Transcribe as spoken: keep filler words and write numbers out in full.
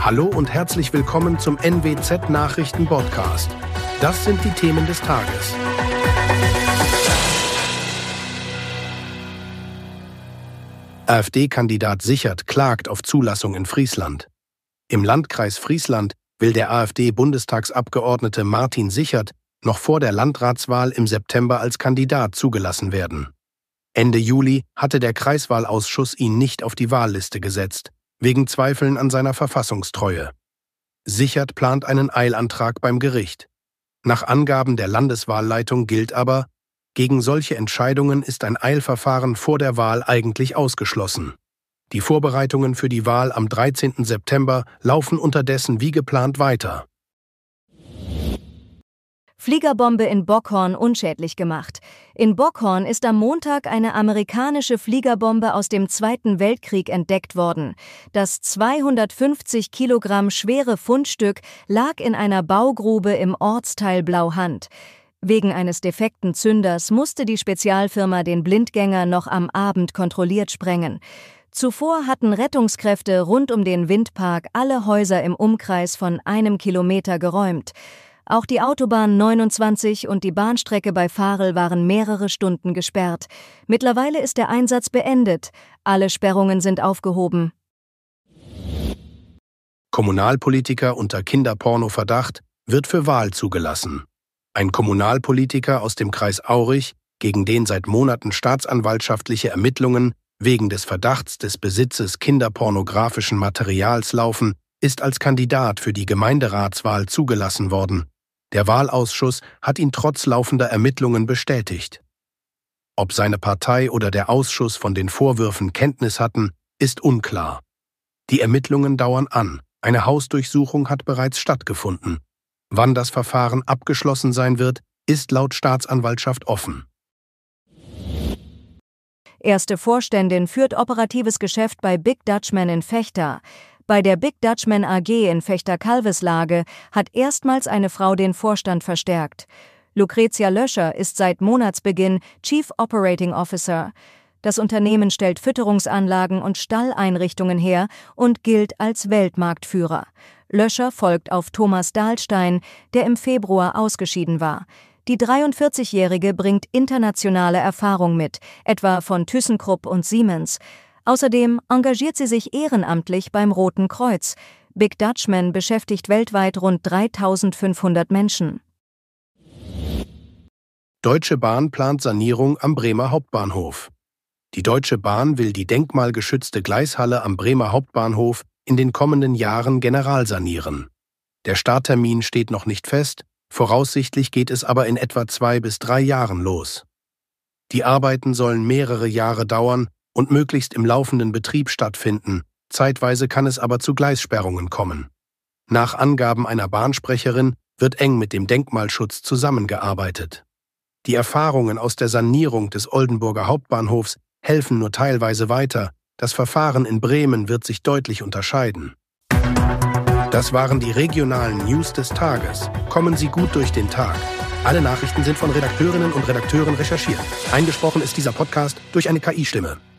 Hallo und herzlich willkommen zum N W Z-Nachrichten-Podcast. Das sind die Themen des Tages. AfD-Kandidat Sichert klagt auf Zulassung in Friesland. Im Landkreis Friesland will der AfD-Bundestagsabgeordnete Martin Sichert noch vor der Landratswahl im September als Kandidat zugelassen werden. Ende Juli hatte der Kreiswahlausschuss ihn nicht auf die Wahlliste gesetzt, wegen Zweifeln an seiner Verfassungstreue. Sichert plant einen Eilantrag beim Gericht. Nach Angaben der Landeswahlleitung gilt aber, gegen solche Entscheidungen ist ein Eilverfahren vor der Wahl eigentlich ausgeschlossen. Die Vorbereitungen für die Wahl am dreizehnten September laufen unterdessen wie geplant weiter. Fliegerbombe in Bockhorn unschädlich gemacht. In Bockhorn ist am Montag eine amerikanische Fliegerbombe aus dem Zweiten Weltkrieg entdeckt worden. Das zweihundertfünfzig Kilogramm schwere Fundstück lag in einer Baugrube im Ortsteil Blauhand. Wegen eines defekten Zünders musste die Spezialfirma den Blindgänger noch am Abend kontrolliert sprengen. Zuvor hatten Rettungskräfte rund um den Windpark alle Häuser im Umkreis von einem Kilometer geräumt. Auch die Autobahn neunundzwanzig und die Bahnstrecke bei Varel waren mehrere Stunden gesperrt. Mittlerweile ist der Einsatz beendet. Alle Sperrungen sind aufgehoben. Kommunalpolitiker unter Kinderporno-Verdacht wird für Wahl zugelassen. Ein Kommunalpolitiker aus dem Kreis Aurich, gegen den seit Monaten staatsanwaltschaftliche Ermittlungen wegen des Verdachts des Besitzes kinderpornografischen Materials laufen, ist als Kandidat für die Gemeinderatswahl zugelassen worden. Der Wahlausschuss hat ihn trotz laufender Ermittlungen bestätigt. Ob seine Partei oder der Ausschuss von den Vorwürfen Kenntnis hatten, ist unklar. Die Ermittlungen dauern an. Eine Hausdurchsuchung hat bereits stattgefunden. Wann das Verfahren abgeschlossen sein wird, ist laut Staatsanwaltschaft offen. Erste Vorständin führt operatives Geschäft bei Big Dutchman in Vechta. Bei der Big Dutchman A G in Vechta-Kalveslage hat erstmals eine Frau den Vorstand verstärkt. Lucretia Löscher ist seit Monatsbeginn Chief Operating Officer. Das Unternehmen stellt Fütterungsanlagen und Stalleinrichtungen her und gilt als Weltmarktführer. Löscher folgt auf Thomas Dahlstein, der im Februar ausgeschieden war. Die dreiundvierzigjährige bringt internationale Erfahrung mit, etwa von ThyssenKrupp und Siemens. Außerdem engagiert sie sich ehrenamtlich beim Roten Kreuz. Big Dutchman beschäftigt weltweit rund dreitausendfünfhundert Menschen. Deutsche Bahn plant Sanierung am Bremer Hauptbahnhof. Die Deutsche Bahn will die denkmalgeschützte Gleishalle am Bremer Hauptbahnhof in den kommenden Jahren generalsanieren. Der Starttermin steht noch nicht fest, voraussichtlich geht es aber in etwa zwei bis drei Jahren los. Die Arbeiten sollen mehrere Jahre dauern und möglichst im laufenden Betrieb stattfinden, zeitweise kann es aber zu Gleissperrungen kommen. Nach Angaben einer Bahnsprecherin wird eng mit dem Denkmalschutz zusammengearbeitet. Die Erfahrungen aus der Sanierung des Oldenburger Hauptbahnhofs helfen nur teilweise weiter, das Verfahren in Bremen wird sich deutlich unterscheiden. Das waren die regionalen News des Tages. Kommen Sie gut durch den Tag. Alle Nachrichten sind von Redakteurinnen und Redakteuren recherchiert. Eingesprochen ist dieser Podcast durch eine K I-Stimme.